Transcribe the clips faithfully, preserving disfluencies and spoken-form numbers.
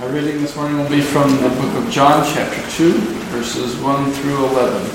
Our reading this morning will be from the book of John, chapter two, verses one through eleven.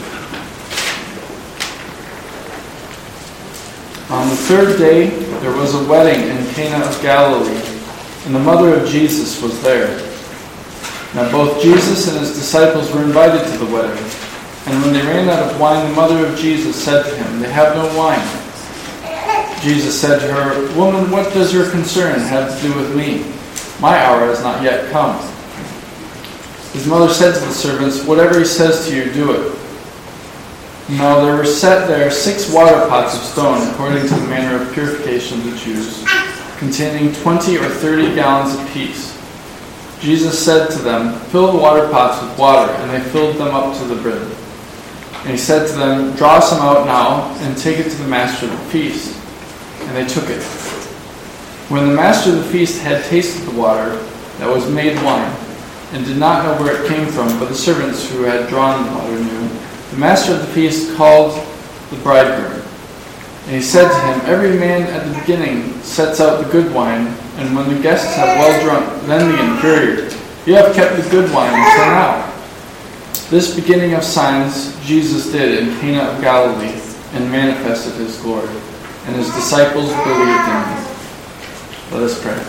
On the third day, there was a wedding in Cana of Galilee, and the mother of Jesus was there. Now both Jesus and his disciples were invited to the wedding. And when they ran out of wine, the mother of Jesus said to him, "They have no wine." Jesus said to her, "Woman, what does your concern have to do with me? My hour has not yet come." His mother said to the servants, "Whatever he says to you, do it." Now there were set there six water pots of stone, according to the manner of purification of the Jews, containing twenty or thirty gallons apiece. Jesus said to them, "Fill the water pots with water," and they filled them up to the brim. And he said to them, "Draw some out now, and take it to the master of the feast." And they took it. When the master of the feast had tasted the water that was made wine, and did not know where it came from, but the servants who had drawn the water knew, the master of the feast called the bridegroom. And he said to him, "Every man at the beginning sets out the good wine, and when the guests have well drunk, then the inferior. You have kept the good wine until now." This beginning of signs Jesus did in Cana of Galilee, and manifested his glory, and his disciples believed in him. Let us pray.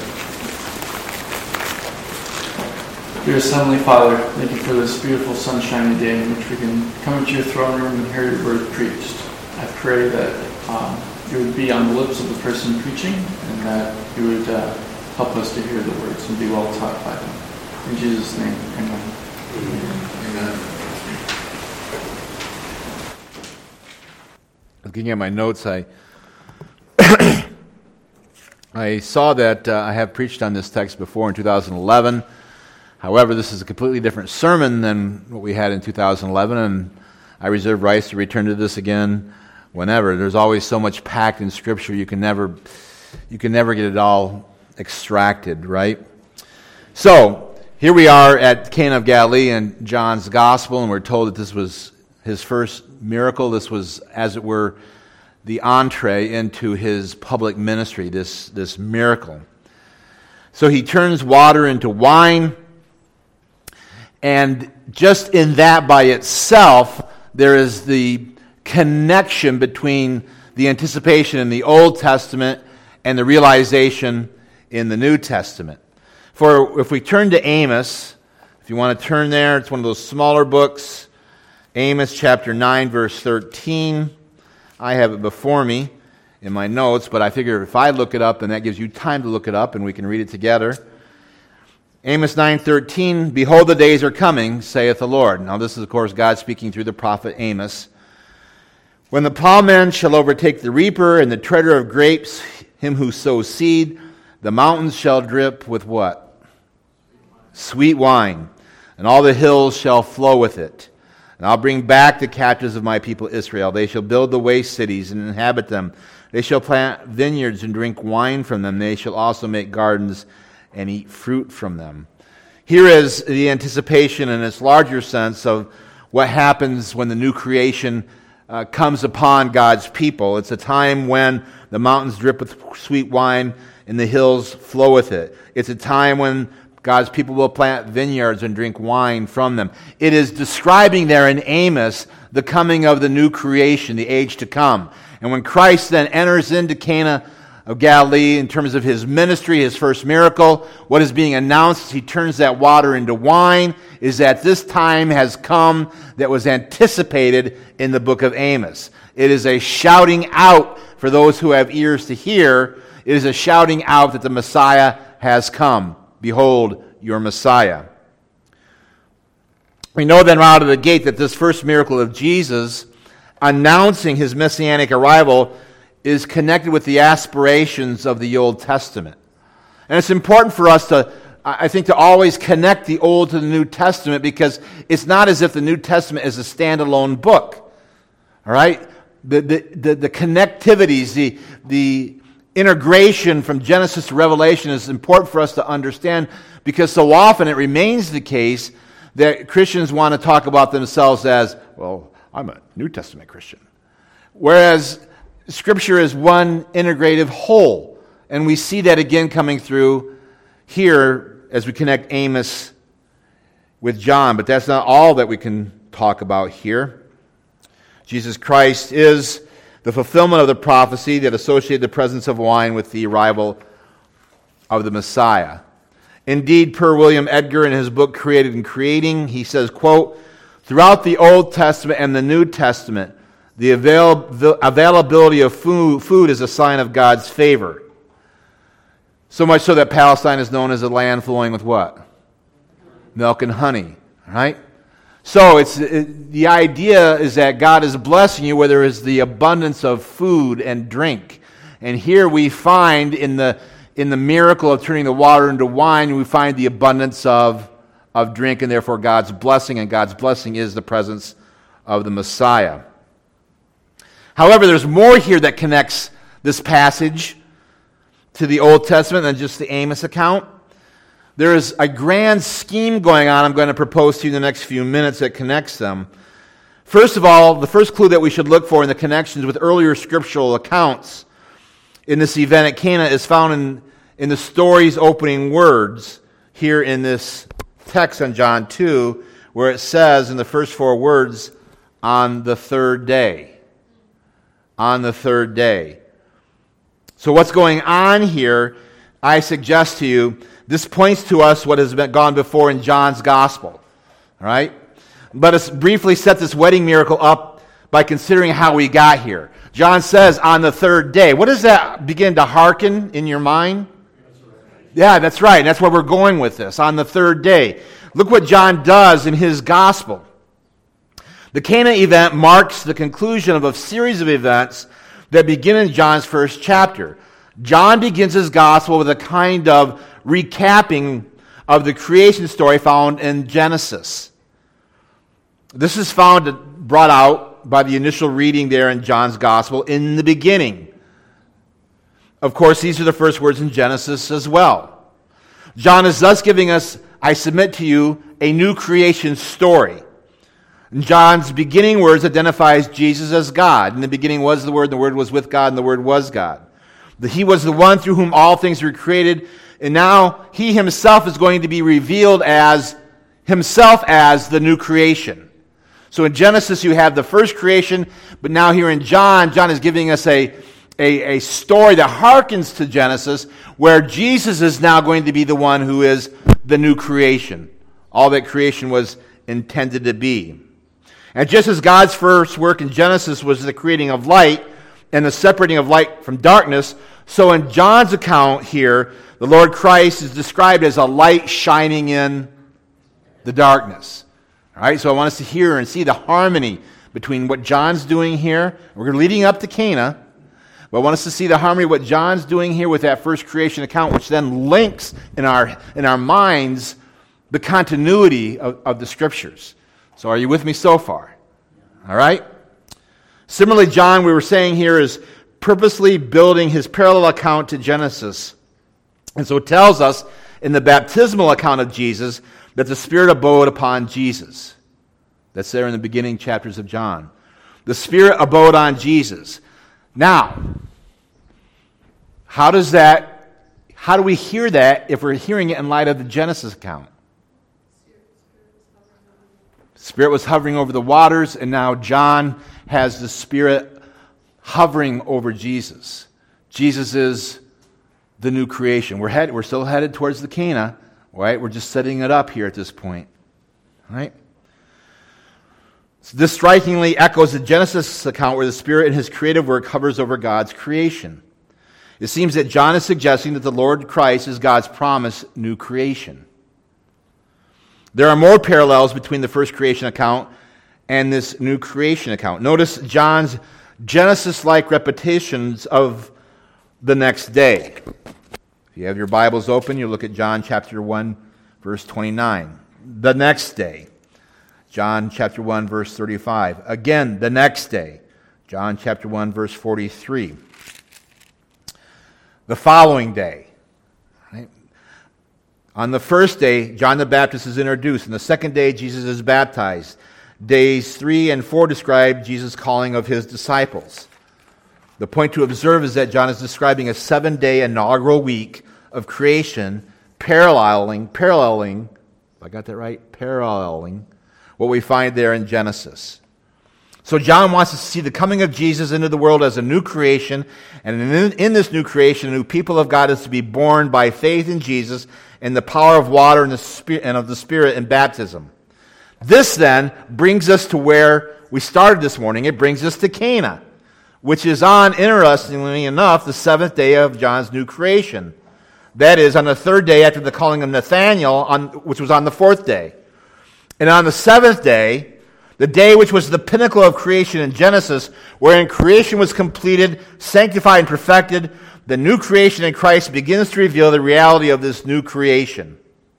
Dearest Heavenly Father, thank you for this beautiful sunshiny day in which we can come into your throne room and hear your word preached. I pray that um, you would be on the lips of the person preaching, and that you would uh, help us to hear the words and be well taught by them. In Jesus' name, amen. Amen. Amen. Looking at my notes, I I saw that uh, I have preached on this text before in two thousand eleven. However, this is a completely different sermon than what we had in two thousand eleven, and I reserve rights to return to this again whenever. There's always so much packed in Scripture, you can never, you can never get it all extracted, right? So, here we are at Cana of Galilee in John's Gospel, and we're told that this was his first miracle. This was, as it were, the entree into his public ministry, this, this miracle. So he turns water into wine, and just in that by itself, there is the connection between the anticipation in the Old Testament and the realization in the New Testament. For if we turn to Amos, if you want to turn there, it's one of those smaller books, Amos chapter nine, verse thirteen. I have it before me in my notes, but I figure if I look it up, then that gives you time to look it up, and we can read it together. Amos nine thirteen, "Behold, the days are coming, saith the Lord." Now this is, of course, God speaking through the prophet Amos. "When the plowman shall overtake the reaper, and the treader of grapes, him who sows seed, the mountains shall drip with" what? "Sweet wine, and all the hills shall flow with it. And I'll bring back the captives of my people Israel. They shall build the waste cities and inhabit them. They shall plant vineyards and drink wine from them. They shall also make gardens and eat fruit from them." Here is the anticipation in its larger sense of what happens when the new creation uh, comes upon God's people. It's a time when the mountains drip with sweet wine and the hills flow with it. It's a time when God's people will plant vineyards and drink wine from them. It is describing there in Amos the coming of the new creation, the age to come. And when Christ then enters into Cana of Galilee in terms of his ministry, his first miracle, what is being announced as he turns that water into wine is that this time has come that was anticipated in the book of Amos. It is a shouting out for those who have ears to hear. It is a shouting out that the Messiah has come. Behold, your Messiah. We know then right out of the gate that this first miracle of Jesus, announcing his messianic arrival, is connected with the aspirations of the Old Testament. And it's important for us to, I think, to always connect the Old to the New Testament, because it's not as if the New Testament is a standalone book. All right? The, the, the, the connectivities, the, the integration from Genesis to Revelation is important for us to understand, because so often it remains the case that Christians want to talk about themselves as, well, I'm a New Testament Christian. Whereas Scripture is one integrative whole. And we see that again coming through here as we connect Amos with John, but that's not all that we can talk about here. Jesus Christ is the fulfillment of the prophecy that associated the presence of wine with the arrival of the Messiah. Indeed, per William Edgar in his book Created and Creating, he says, quote, throughout the Old Testament and the New Testament, the avail- the availability of food, food is a sign of God's favor. So much so that Palestine is known as a land flowing with what? Milk and honey, right? So it's it, the idea is that God is blessing you where there is the abundance of food and drink. And here we find in the in the miracle of turning the water into wine, we find the abundance of, of drink, and therefore God's blessing, and God's blessing is the presence of the Messiah. However, there's more here that connects this passage to the Old Testament than just the Amos account. There is a grand scheme going on I'm going to propose to you in the next few minutes that connects them. First of all, the first clue that we should look for in the connections with earlier scriptural accounts in this event at Cana is found in, in the story's opening words here in this text on John two, where it says in the first four words, on the third day. On the third day. So what's going on here, I suggest to you, this points to us what has been gone before in John's gospel. All right? Let us briefly set this wedding miracle up by considering how we got here. John says, on the third day. What does that begin to hearken in your mind? Yeah, that's right. That's where we're going with this. On the third day. Look what John does in his gospel. The Cana event marks the conclusion of a series of events that begin in John's first chapter. John begins his gospel with a kind of recapping of the creation story found in Genesis. This is found, brought out by the initial reading there in John's gospel, in the beginning. Of course, these are the first words in Genesis as well. John is thus giving us, I submit to you, a new creation story. John's beginning words identifies Jesus as God. In the beginning was the Word, and the Word was with God, and the Word was God. He was the one through whom all things were created, and now he himself is going to be revealed as himself as the new creation. So in Genesis you have the first creation, but now here in John, John is giving us a, a, a story that harkens to Genesis, where Jesus is now going to be the one who is the new creation. All that creation was intended to be. And just as God's first work in Genesis was the creating of light and the separating of light from darkness, so in John's account here, the Lord Christ is described as a light shining in the darkness. All right, so I want us to hear and see the harmony between what John's doing here. We're leading up to Cana, but I want us to see the harmony of what John's doing here with that first creation account, which then links in our in our minds the continuity of, of the Scriptures. So are you with me so far? All right? Similarly, John, we were saying here, is purposely building his parallel account to Genesis. And so it tells us in the baptismal account of Jesus that the Spirit abode upon Jesus. That's there in the beginning chapters of John. The Spirit abode on Jesus. Now, how does that, how do we hear that if we're hearing it in light of the Genesis account? Spirit was hovering over the waters, and now John has the Spirit hovering over Jesus. Jesus is the new creation. We're head, we're still headed towards the Cana, right? We're just setting it up here at this point, right? So this strikingly echoes the Genesis account where the Spirit in His creative work hovers over God's creation. It seems that John is suggesting that the Lord Christ is God's promised new creation. There are more parallels between the first creation account and this new creation account. Notice John's Genesis-like repetitions of the next day. If you have your Bibles open, you look at John chapter one, verse twenty-nine. The next day. John chapter one, verse thirty-five. Again, the next day. John chapter one, verse forty-three. The following day. On the first day, John the Baptist is introduced. On the second day, Jesus is baptized. Days three and four describe Jesus' calling of his disciples. The point to observe is that John is describing a seven-day inaugural week of creation paralleling, paralleling, I got that right? Paralleling what we find there in Genesis. So John wants us to see the coming of Jesus into the world as a new creation, and in, in this new creation, the new people of God is to be born by faith in Jesus and the power of water and, the spirit, and of the Spirit in baptism. This then brings us to where we started this morning. It brings us to Cana, which is on, interestingly enough, the seventh day of John's new creation. That is, on the third day after the calling of Nathanael, on, which was on the fourth day. And on the seventh day, the day which was the pinnacle of creation in Genesis, wherein creation was completed, sanctified, and perfected, the new creation in Christ begins to reveal the reality of this new creation.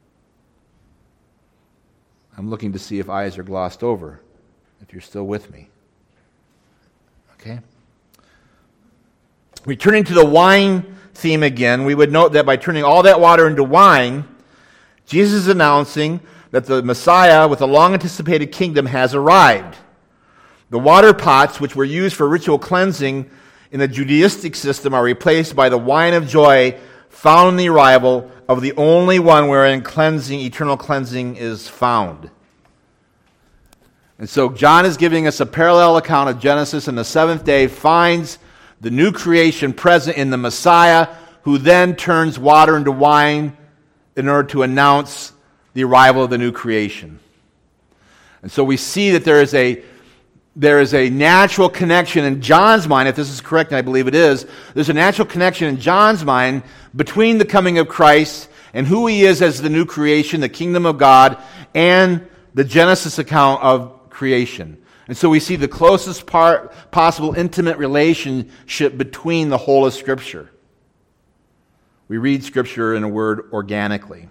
I'm looking to see if eyes are glossed over, if you're still with me. Okay? Returning to the wine theme again, we would note that by turning all that water into wine, Jesus is announcing that the Messiah with a long-anticipated kingdom has arrived. The water pots, which were used for ritual cleansing in the Judaistic system, are replaced by the wine of joy found in the arrival of the only one wherein cleansing, eternal cleansing is found. And so John is giving us a parallel account of Genesis, and the seventh day finds the new creation present in the Messiah, who then turns water into wine in order to announce the arrival of the new creation. And so we see that there is a there is a natural connection in John's mind, if this is correct, and I believe it is, there's a natural connection in John's mind between the coming of Christ and who he is as the new creation, the kingdom of God, and the Genesis account of creation. And so we see the closest part, possible intimate relationship between the whole of Scripture. We read Scripture, in a word, organically.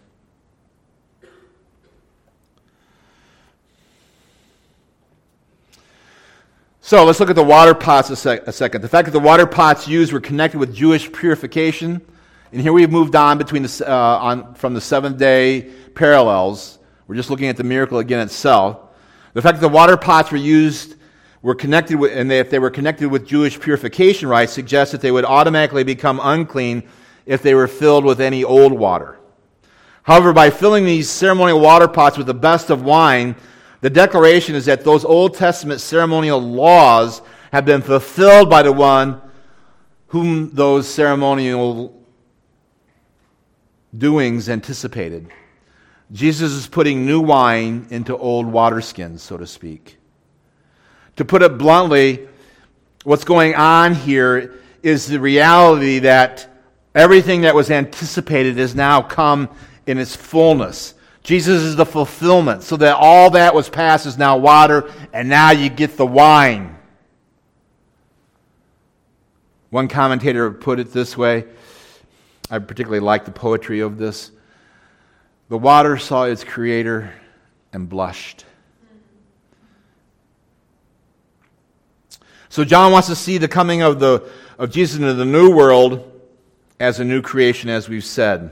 So let's look at the water pots a, sec- a second. The fact that the water pots used were connected with Jewish purification, and here we've moved on between the, uh, on from the seventh day parallels. We're just looking at the miracle again itself. The fact that the water pots were used, were connected with, and they, if they were connected with Jewish purification rites, suggests that they would automatically become unclean if they were filled with any old water. However, by filling these ceremonial water pots with the best of wine, the declaration is that those Old Testament ceremonial laws have been fulfilled by the one whom those ceremonial doings anticipated. Jesus is putting new wine into old water skins, so to speak. To put it bluntly, what's going on here is the reality that everything that was anticipated has now come in its fullness. Jesus is the fulfillment, so that all that was past is now water, and now you get the wine. One commentator put it this way. I particularly like the poetry of this. The water saw its creator and blushed. So John wants to see the coming of the of Jesus into the new world as a new creation, as we've said.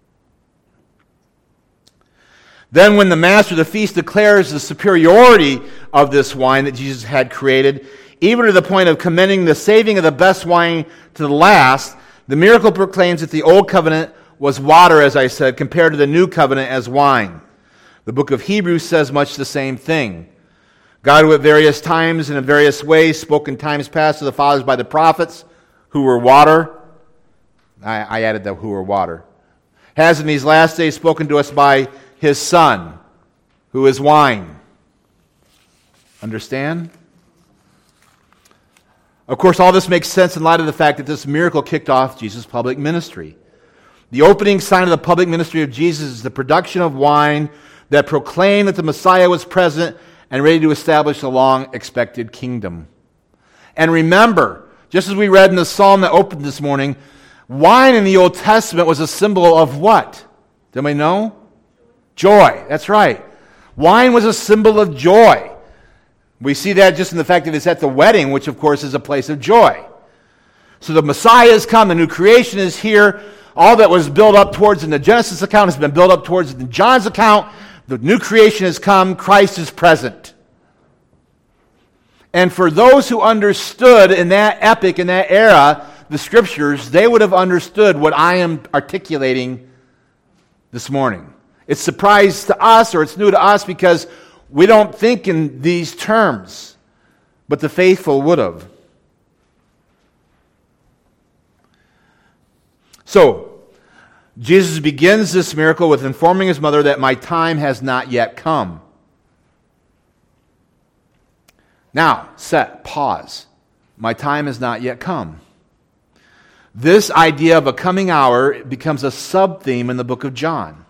Then when the master of the feast declares the superiority of this wine that Jesus had created, even to the point of commending the saving of the best wine to the last, the miracle proclaims that the old covenant was water, as I said, compared to the new covenant as wine. The book of Hebrews says much the same thing. God, who at various times and in various ways spoke in times past to the fathers by the prophets, who were water, I, I added that who were water, has in these last days spoken to us by His Son, who is wine. Understand? Of course, all this makes sense in light of the fact that this miracle kicked off Jesus' public ministry. The opening sign of the public ministry of Jesus is the production of wine that proclaimed that the Messiah was present and ready to establish a long-expected kingdom. And remember, just as we read in the psalm that opened this morning, wine in the Old Testament was a symbol of what? Does anybody know? Joy. That's right. Wine was a symbol of joy. We see that just in the fact that it's at the wedding, which of course is a place of joy. So the Messiah has come, the new creation is here. All that was built up towards in the Genesis account has been built up towards in John's account. The new creation has come. Christ is present. And for those who understood in that epic, in that era, the Scriptures, they would have understood what I am articulating this morning. It's a surprise to us, or it's new to us, because we don't think in these terms, but the faithful would have. So, Jesus begins this miracle with informing his mother that my time has not yet come. Now, set, pause. My time has not yet come. This idea of a coming hour becomes a sub-theme in the book of John.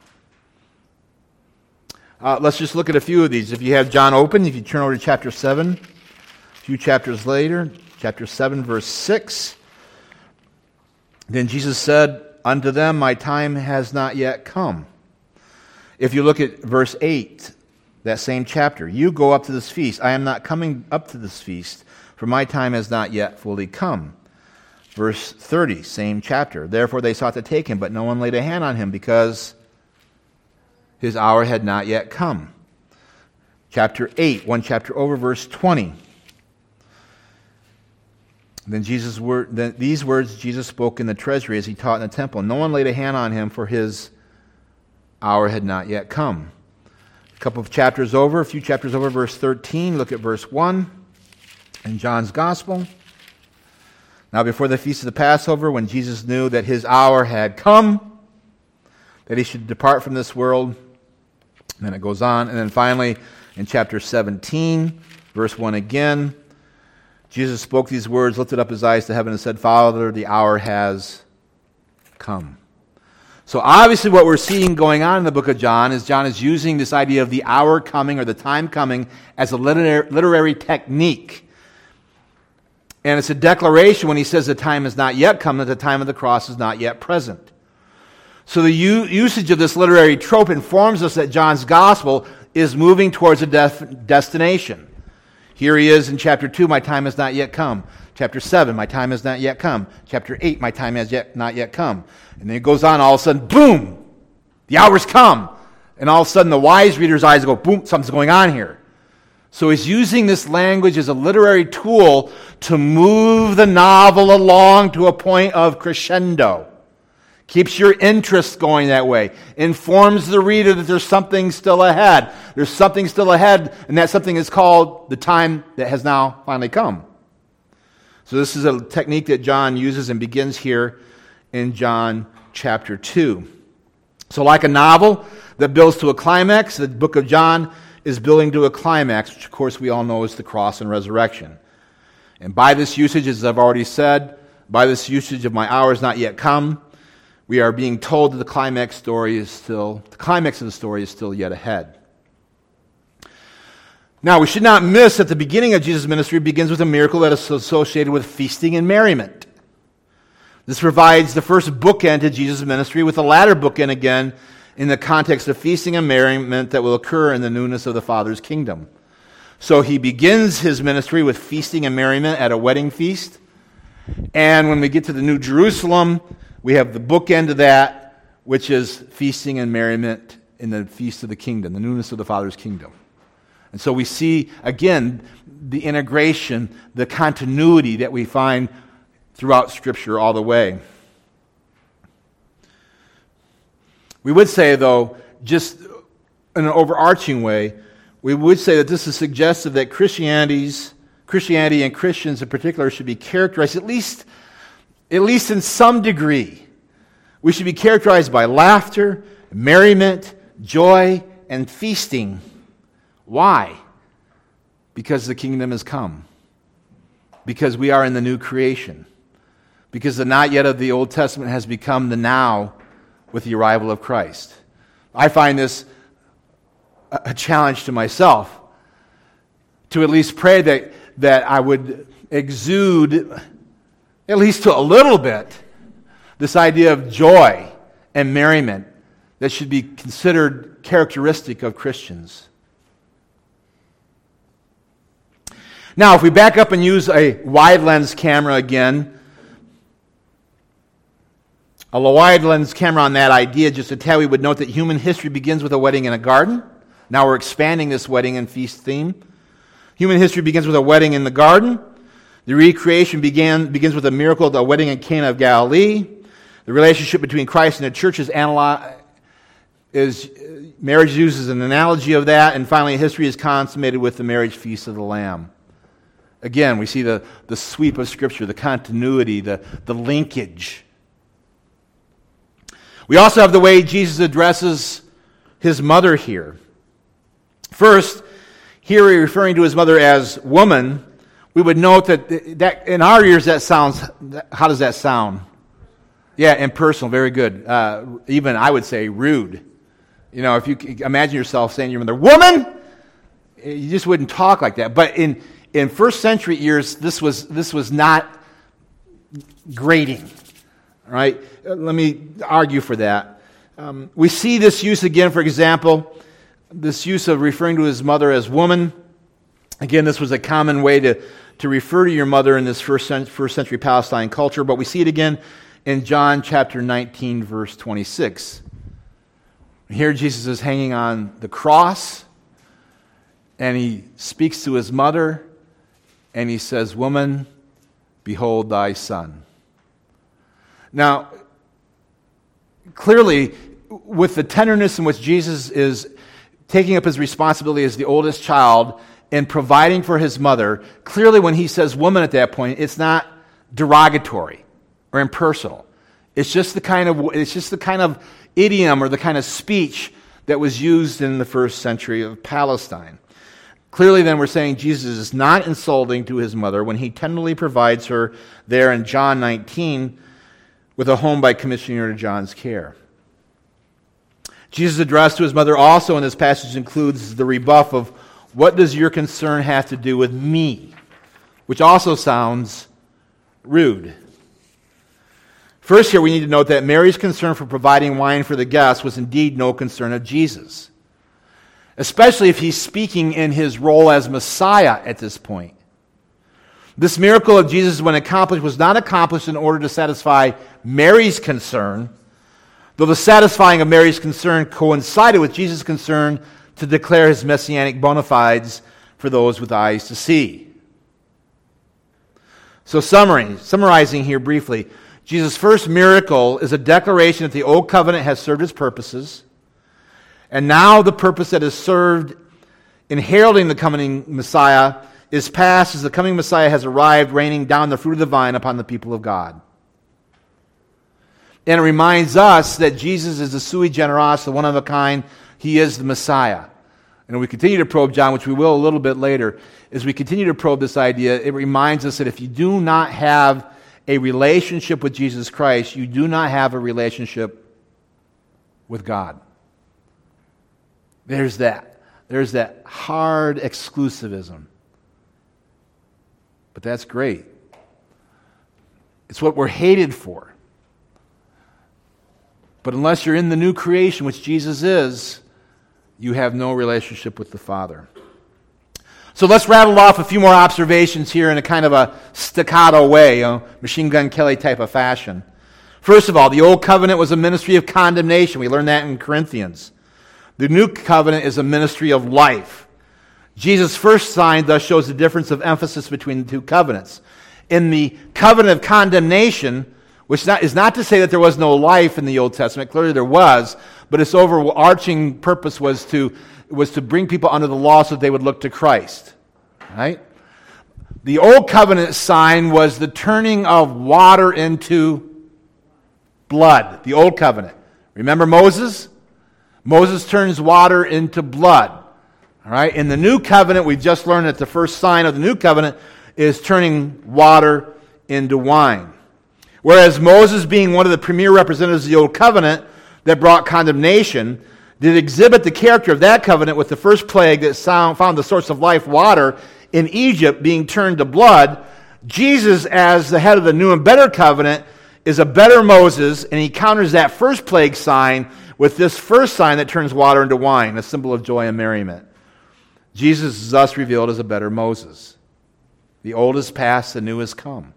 Uh, let's just look at a few of these. If you have John open, if you turn over to chapter seven, a few chapters later, chapter seven, verse six, then Jesus said unto them, my time has not yet come. If you look at verse eight, that same chapter, you go up to this feast. I am not coming up to this feast, for my time has not yet fully come. Verse thirty, same chapter. Therefore they sought to take him, but no one laid a hand on him, because his hour had not yet come. Chapter eight, one chapter over, verse twenty. Then Jesus word, then these words Jesus spoke in the treasury as he taught in the temple. No one laid a hand on him, for his hour had not yet come. A couple of chapters over, a few chapters over, verse thirteen. Look at verse one in John's Gospel. Now before the feast of the Passover, when Jesus knew that his hour had come, that he should depart from this world, and then it goes on. And then finally, in chapter seventeen, verse one again, Jesus spoke these words, lifted up his eyes to heaven, and said, Father, the hour has come. So obviously what we're seeing going on in the book of John is John is using this idea of the hour coming or the time coming as a literary, literary technique. And it's a declaration when he says the time has not yet come, that the time of the cross is not yet present. So the u- usage of this literary trope informs us that John's gospel is moving towards a def- destination. Here he is in chapter two, my time has not yet come. Chapter seven, my time has not yet come. Chapter eight, my time has yet not yet come. And then it goes on, all of a sudden, boom, the hour's come. And all of a sudden the wise reader's eyes go, boom, something's going on here. So he's using this language as a literary tool to move the novel along to a point of crescendo. Keeps your interest going that way. Informs the reader that there's something still ahead. There's something still ahead, and that something is called the time that has now finally come. So this is a technique that John uses and begins here in John chapter two. So like a novel that builds to a climax, the book of John is building to a climax, which of course we all know is the cross and resurrection. And by this usage, as I've already said, by this usage of my hour is not yet come, we are being told that the climax story is still, the climax of the story is still yet ahead. Now, we should not miss that the beginning of Jesus' ministry begins with a miracle that is associated with feasting and merriment. This provides the first bookend to Jesus' ministry, with the latter bookend again in the context of feasting and merriment that will occur in the newness of the Father's kingdom. So he begins his ministry with feasting and merriment at a wedding feast. And when we get to the New Jerusalem, we have the bookend of that, which is feasting and merriment in the feast of the kingdom, the newness of the Father's kingdom. And so we see, again, the integration, the continuity that we find throughout Scripture all the way. We would say, though, just in an overarching way, we would say that this is suggestive that Christianity's, Christianity and Christians in particular should be characterized, at least, at least in some degree, we should be characterized by laughter, merriment, joy, and feasting. Why? Because the kingdom has come. Because we are in the new creation. Because the not yet of the Old Testament has become the now with the arrival of Christ. I find this a challenge to myself to at least pray that, that I would exude, at least to a little bit, this idea of joy and merriment that should be considered characteristic of Christians. Now, if we back up and use a wide lens camera again, a wide lens camera on that idea, just a tad, we would note that human history begins with a wedding in a garden. Now we're expanding this wedding and feast theme. Human history begins with a wedding in the garden. The recreation began begins with a miracle, the wedding in Cana of Galilee. The relationship between Christ and the church is analyzed, is marriage uses an analogy of that, and finally history is consummated with the marriage feast of the Lamb. Again, we see the, the sweep of Scripture, the continuity, the, the linkage. We also have the way Jesus addresses his mother here. First, here referring to his mother as woman, we would note that, that in our ears that sounds, how does that sound? Yeah, impersonal, very good. Uh, even I would say rude. You know, if you imagine yourself saying to your mother, woman, you just wouldn't talk like that. But in, in first century ears, this was this was not grating. All right? Let me argue for that. Um, we see this use again, for example, this use of referring to his mother as woman. Again, this was a common way to, to refer to your mother in this first, first century Palestine culture, but we see it again in John chapter nineteen, verse twenty-six. Here Jesus is hanging on the cross, and he speaks to his mother, and he says, woman, behold thy son. Now, clearly, with the tenderness in which Jesus is taking up his responsibility as the oldest child and providing for his mother, clearly when he says woman at that point, it's not derogatory or impersonal. It's just the kind of it's just the kind of idiom or the kind of speech that was used in the first century of Palestine. Clearly then we're saying Jesus is not insulting to his mother when he tenderly provides her there in John nineteen with a home by commissioning her to John's care. Jesus' address to his mother also in this passage includes the rebuff of, what does your concern have to do with me? Which also sounds rude. First here we need to note that Mary's concern for providing wine for the guests was indeed no concern of Jesus, especially if he's speaking in his role as Messiah at this point. This miracle of Jesus, when accomplished, was not accomplished in order to satisfy Mary's concern, though the satisfying of Mary's concern coincided with Jesus' concern to declare his messianic bona fides for those with eyes to see. So summary, summarizing here briefly, Jesus' first miracle is a declaration that the Old Covenant has served its purposes, and now the purpose that is served in heralding the coming Messiah is past as the coming Messiah has arrived, raining down the fruit of the vine upon the people of God. And it reminds us that Jesus is the sui generis, the one of a kind. He is the Messiah. And we continue to probe John, which we will a little bit later, as we continue to probe this idea, it reminds us that if you do not have a relationship with Jesus Christ, you do not have a relationship with God. There's that. There's that hard exclusivism. But that's great. It's what we're hated for. But unless you're in the new creation, which Jesus is, you have no relationship with the Father. So let's rattle off a few more observations here in a kind of a staccato way, you know, Machine Gun Kelly type of fashion. First of all, the Old Covenant was a ministry of condemnation. We learned that in Corinthians. The New Covenant is a ministry of life. Jesus' first sign thus shows the difference of emphasis between the two covenants. In the covenant of condemnation, which not, is not to say that there was no life in the Old Testament. Clearly there was, but its overarching purpose was to, was to bring people under the law so that they would look to Christ. Right? The Old Covenant sign was the turning of water into blood. The Old Covenant. Remember Moses? Moses turns water into blood. All right? In the New Covenant, we've just learned that the first sign of the New Covenant is turning water into wine. Whereas Moses, being one of the premier representatives of the Old Covenant that brought condemnation, did exhibit the character of that covenant with the first plague that found the source of life, water, in Egypt being turned to blood. Jesus, as the head of the new and better covenant, is a better Moses, and he counters that first plague sign with this first sign that turns water into wine, a symbol of joy and merriment. Jesus is thus revealed as a better Moses. The old is past, the new has come.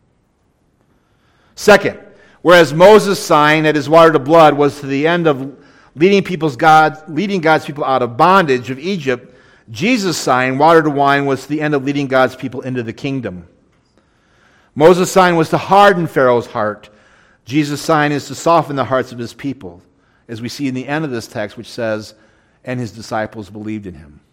Second, whereas Moses' sign that is water to blood was to the end of leading people's God, leading God's people out of bondage of Egypt, Jesus' sign, water to wine, was to the end of leading God's people into the kingdom. Moses' sign was to harden Pharaoh's heart. Jesus' sign is to soften the hearts of his people. as we see in the end of this text, which says, and his disciples believed in him.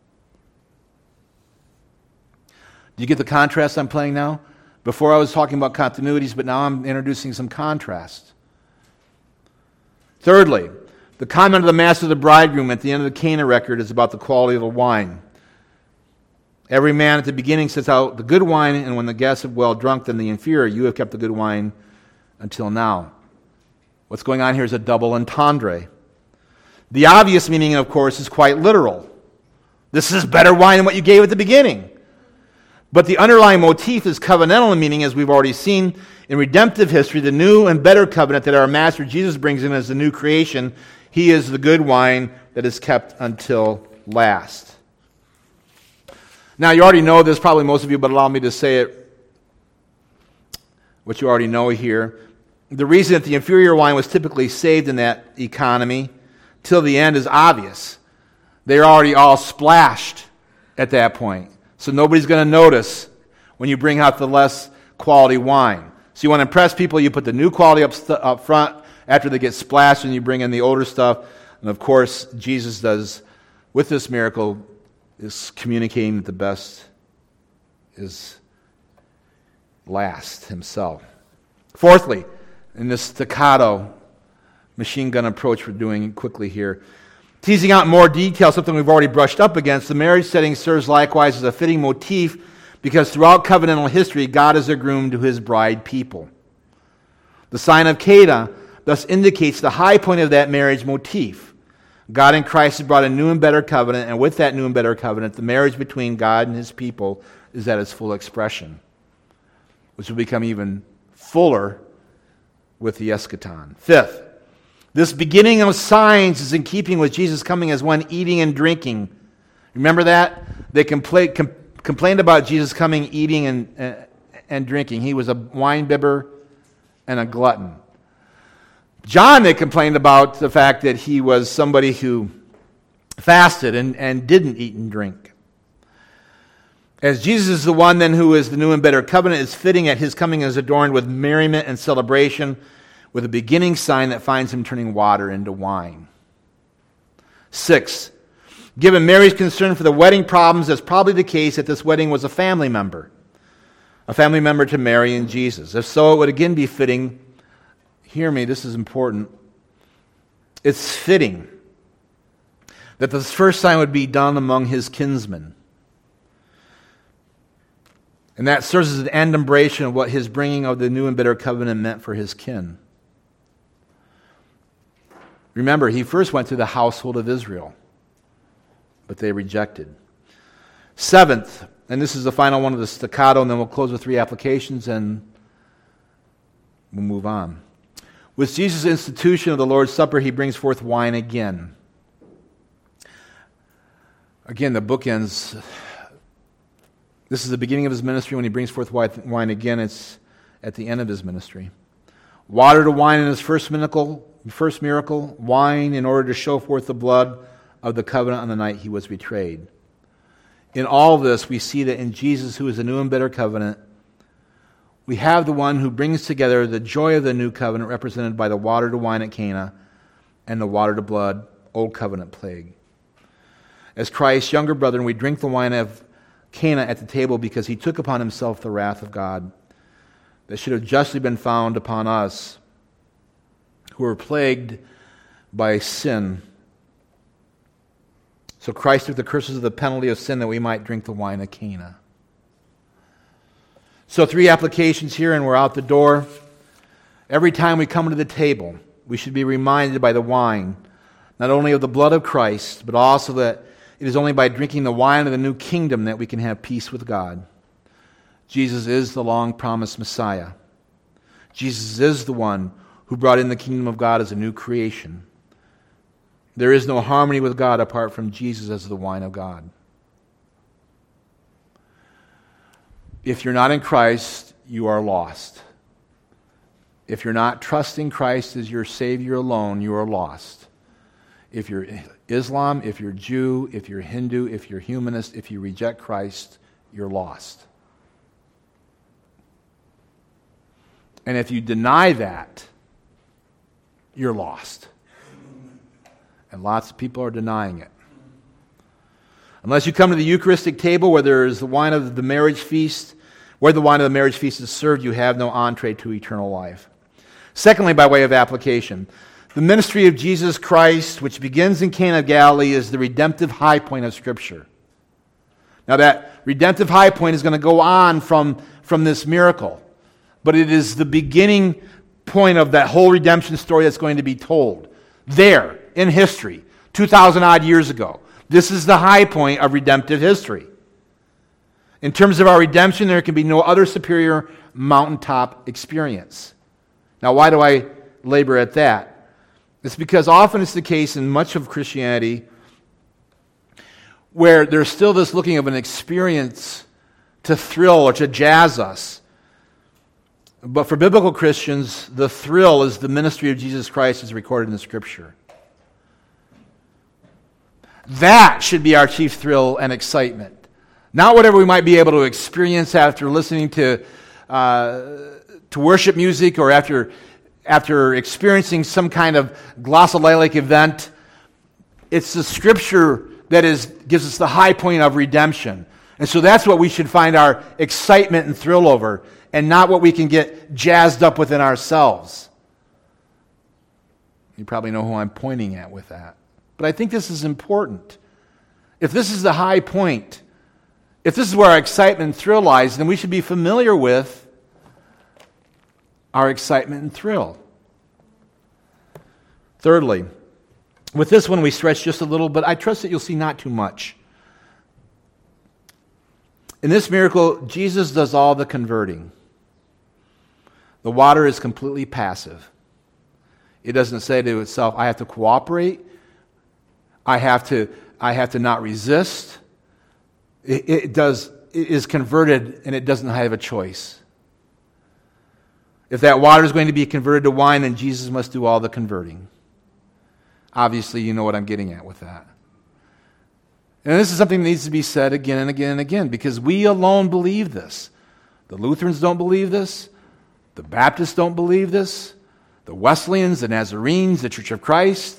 Do you get the contrast I'm playing now? Before I was talking about continuities, but now I'm introducing some contrast. Thirdly, the comment of the master of the bridegroom at the end of the Cana record is about the quality of the wine. Every man at the beginning sets out the good wine, and when the guests have well drunk, then the inferior. You have kept the good wine until now. What's going on here is a double entendre. The obvious meaning, of course, is quite literal. This is better wine than what you gave at the beginning. But the underlying motif is covenantal in meaning, as we've already seen in redemptive history. The new and better covenant that our Master Jesus brings in as the new creation. He is the good wine that is kept until last. Now, you already know this, probably most of you, but allow me to say it, what you already know here. The reason that the inferior wine was typically saved in that economy till the end is obvious. They're already all splashed at that point. So nobody's going to notice when you bring out the less quality wine. So you want to impress people, you put the new quality up, st- up front after they get splashed, and you bring in the older stuff. And of course, Jesus does, with this miracle, is communicating that the best is last himself. Fourthly, in this staccato machine gun approach we're doing quickly here, teasing out in more detail something we've already brushed up against, the marriage setting serves likewise as a fitting motif because throughout covenantal history, God is a groom to his bride people. The sign of Cana thus indicates the high point of that marriage motif. God in Christ has brought a new and better covenant, and with that new and better covenant, the marriage between God and his people is at its full expression, which will become even fuller with the eschaton. Fifth, this beginning of signs is in keeping with Jesus coming as one eating and drinking. Remember that? They compla- com- complained about Jesus coming, eating, and, uh, and drinking. He was a wine bibber and a glutton. John, they complained about the fact that he was somebody who fasted and, and didn't eat and drink. As Jesus is the one then who is the new and better covenant, it's fitting that his coming is adorned with merriment and celebration, with a beginning sign that finds him turning water into wine. Six, given Mary's concern for the wedding problems, that's probably the case that this wedding was a family member, a family member to Mary and Jesus. If so, it would again be fitting. Hear me, this is important. It's fitting that the first sign would be done among his kinsmen. And that serves as an adumbration of what his bringing of the new and better covenant meant for his kin. Remember, he first went to the household of Israel, but they rejected. Seventh, and this is the final one of the staccato, and then we'll close with three applications and we'll move on. With Jesus' institution of the Lord's Supper, he brings forth wine again. Again, the bookends. This is the beginning of his ministry. When he brings forth wine again, it's at the end of his ministry. Water to wine in his first miracle, first miracle, wine in order to show forth the blood of the covenant on the night he was betrayed. In all this, we see that in Jesus, who is the new and better covenant, we have the one who brings together the joy of the new covenant represented by the water to wine at Cana and the water to blood, old covenant plague. As Christ's younger brethren, we drink the wine of Cana at the table because he took upon himself the wrath of God that should have justly been found upon us who were plagued by sin. So Christ took the curses of the penalty of sin that we might drink the wine of Cana. So three applications here and we're out the door. Every time we come to the table, we should be reminded by the wine, not only of the blood of Christ, but also that it is only by drinking the wine of the new kingdom that we can have peace with God. Jesus is the long-promised Messiah. Jesus is the one who brought in the kingdom of God as a new creation. There is no harmony with God apart from Jesus as the wine of God. If you're not in Christ, you are lost. If you're not trusting Christ as your Savior alone, you are lost. If you're Islam, if you're Jew, if you're Hindu, if you're humanist, if you reject Christ, you're lost. And if you deny that, you're lost. And lots of people are denying it. Unless you come to the Eucharistic table where there is the wine of the marriage feast, where the wine of the marriage feast is served, you have no entree to eternal life. Secondly, by way of application, the ministry of Jesus Christ, which begins in Cana of Galilee, is the redemptive high point of Scripture. Now that redemptive high point is going to go on from, from this miracle, but it is the beginning point of that whole redemption story that's going to be told. There, in history, two thousand odd years ago. This is the high point of redemptive history. In terms of our redemption, there can be no other superior mountaintop experience. Now, why do I labor at that? It's because often it's the case in much of Christianity where there's still this looking of an experience to thrill or to jazz us. But for biblical Christians, the thrill is the ministry of Jesus Christ as recorded in the Scripture. That should be our chief thrill and excitement. Not whatever we might be able to experience after listening to uh, to worship music or after after experiencing some kind of glossolalia event. It's the Scripture that is gives us the high point of redemption. And so that's what we should find our excitement and thrill over, and not what we can get jazzed up within ourselves. You probably know who I'm pointing at with that. But I think this is important. If this is the high point, if this is where our excitement and thrill lies, then we should be familiar with our excitement and thrill. Thirdly, with this one we stretch just a little, but I trust that you'll see not too much. In this miracle, Jesus does all the converting. The water is completely passive. It doesn't say to itself, I have to cooperate. I have to, I have to not resist. It, it does, it is converted and it doesn't have a choice. If that water is going to be converted to wine, then Jesus must do all the converting. Obviously, you know what I'm getting at with that. And this is something that needs to be said again and again and again, because we alone believe this. The Lutherans don't believe this. The Baptists don't believe this. The Wesleyans, the Nazarenes, the Church of Christ,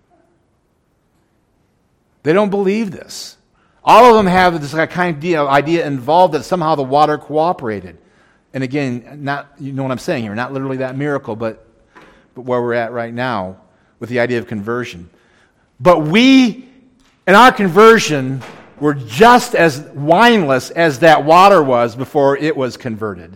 they don't believe this. All of them have this kind of idea involved that somehow the water cooperated. And again, not you know what I'm saying here, not literally that miracle, but, but where we're at right now with the idea of conversion. But we, in our conversion, were just as wineless as that water was before it was converted.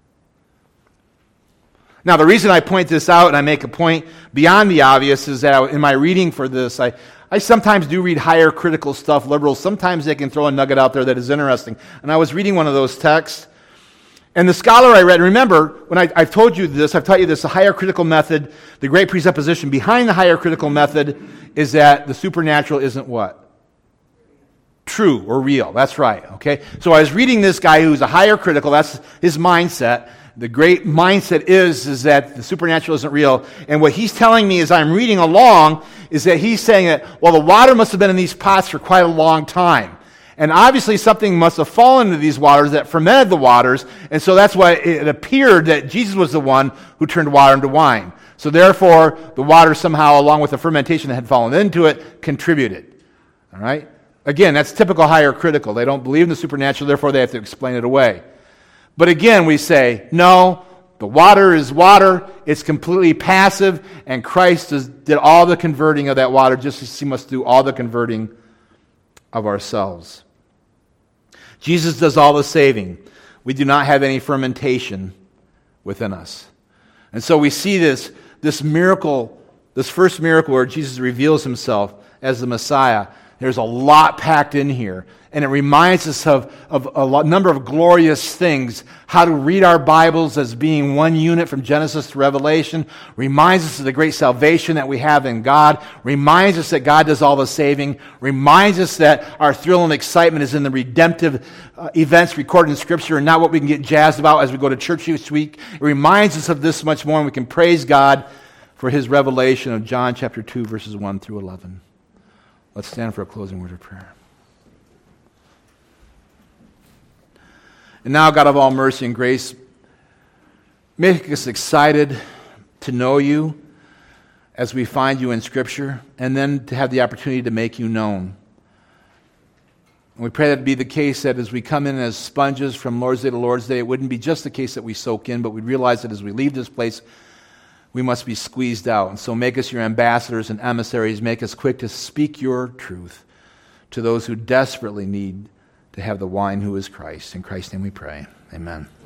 Now, the reason I point this out and I make a point beyond the obvious is that in my reading for this, I, I sometimes do read higher critical stuff, liberals. Sometimes they can throw a nugget out there that is interesting. And I was reading one of those texts, and the scholar I read, remember, when I, I've told you this, I've taught you this, the higher critical method, the great presupposition behind the higher critical method is that the supernatural isn't what? True or real. That's right, okay? So I was reading this guy who's a higher critical, that's his mindset. The great mindset is, is that the supernatural isn't real. And what he's telling me as I'm reading along is that he's saying that, well, the water must have been in these pots for quite a long time. And obviously something must have fallen into these waters that fermented the waters. And so that's why it appeared that Jesus was the one who turned water into wine. So therefore, the water somehow, along with the fermentation that had fallen into it, contributed. All right? Again, that's typical higher critical. They don't believe in the supernatural, therefore they have to explain it away. But again, we say, no, the water is water, it's completely passive, and Christ does, did all the converting of that water just as he must do all the converting of ourselves. Jesus does all the saving. We do not have any fermentation within us. And so we see this, this miracle, this first miracle where Jesus reveals himself as the Messiah. There's a lot packed in here. And it reminds us of, of a lot, number of glorious things. How to read our Bibles as being one unit from Genesis to Revelation. Reminds us of the great salvation that we have in God. Reminds us that God does all the saving. Reminds us that our thrill and excitement is in the redemptive uh, events recorded in Scripture and not what we can get jazzed about as we go to church each week. It reminds us of this much more, and we can praise God for his revelation of John chapter two, verses one through eleven. Let's stand for a closing word of prayer. And now, God of all mercy and grace, make us excited to know you as we find you in Scripture, and then to have the opportunity to make you known. And we pray that it be the case that as we come in as sponges from Lord's Day to Lord's Day, it wouldn't be just the case that we soak in, but we'd realize that as we leave this place, we must be squeezed out. And so make us your ambassadors and emissaries. Make us quick to speak your truth to those who desperately need to have the wine who is Christ. In Christ's name we pray. Amen.